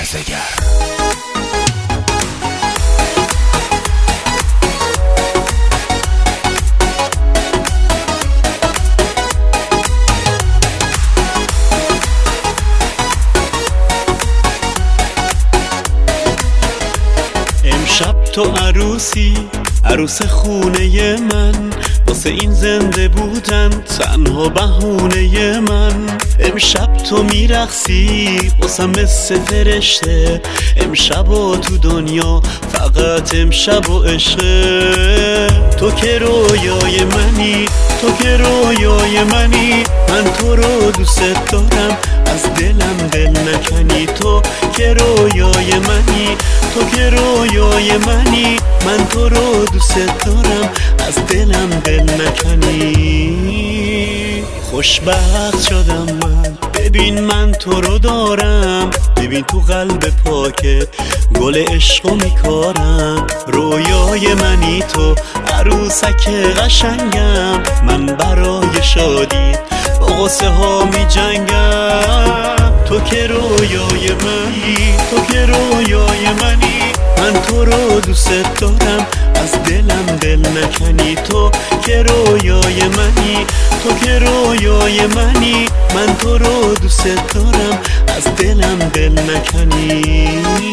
لرزگر. امشب تو عروسی، عروس خونه من، واسه این زنده بودن تنها بهونه من. امشب تو میرقصی واسه مثل فرشته، امشب و تو دنیا فقط امشب و عشقه. تو که رویای منی، تو که رویای منی، من تو رو دوست دارم از دلم دل نکنی. تو که رویای منی، تو که رویای منی، من تو رو دوست دارم از دلم دل نکنی. خوشبخت شدم من، ببین من تو رو دارم، ببین تو قلب پاکت گل عشقو میکارم. رویای منی تو، عروسک قشنگم، من برای شادی با غصه ها می جنگم. تو که رویای منی، تو که رویای منی، من تو رو دوست دارم از دلم دل نکنی. تو که رویای منی، تو که رویای منی، من تو رو دوست دارم از دلم دل نکنی.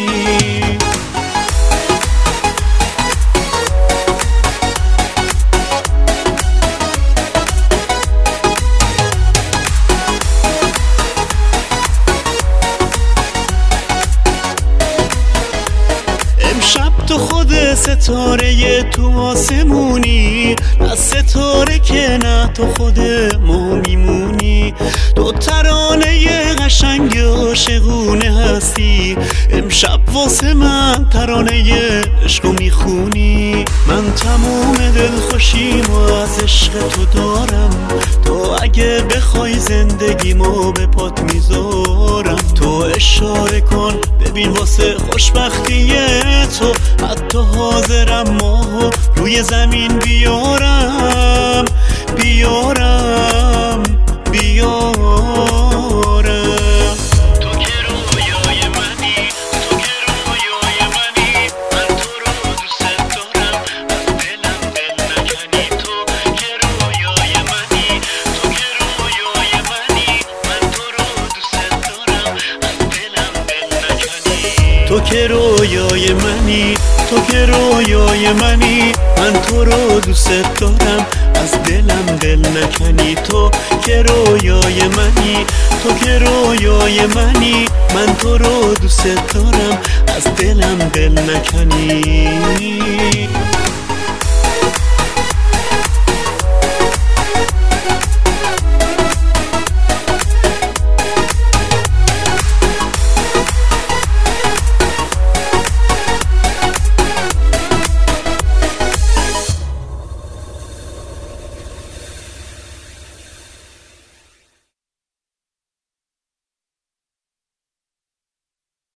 تو خود ستاره تو آسمونی، از ستاره که نه تو خود ما میمونی. تو ترانه قشنگ عاشقونه هستی، امشب واسه من ترانه عشقو میخونی. من تموم دلخوشیمو از عشق تو دارم، تو اگه بخوای زندگیمو به پات میذارم. تو اشاره کن ببین واسه خوشبختی تو، حتی حاضرم ماهو روی زمین بیارم بیارم بیارم. تو که رویای منی، تو که رویای منی، من تو رو دوست دارم از دلم دل نکنی. تو که رویای منی، تو که رویای منی، من تو رو دوست دارم از دلم دل نکنی. تو که رویای منی، تو که رویای منی، من تو رو دوست دارم از دلم دل نکنی. تو که رویای منی، تو که رویای منی، من تو رو دوست دارم از دلم دل نکنی.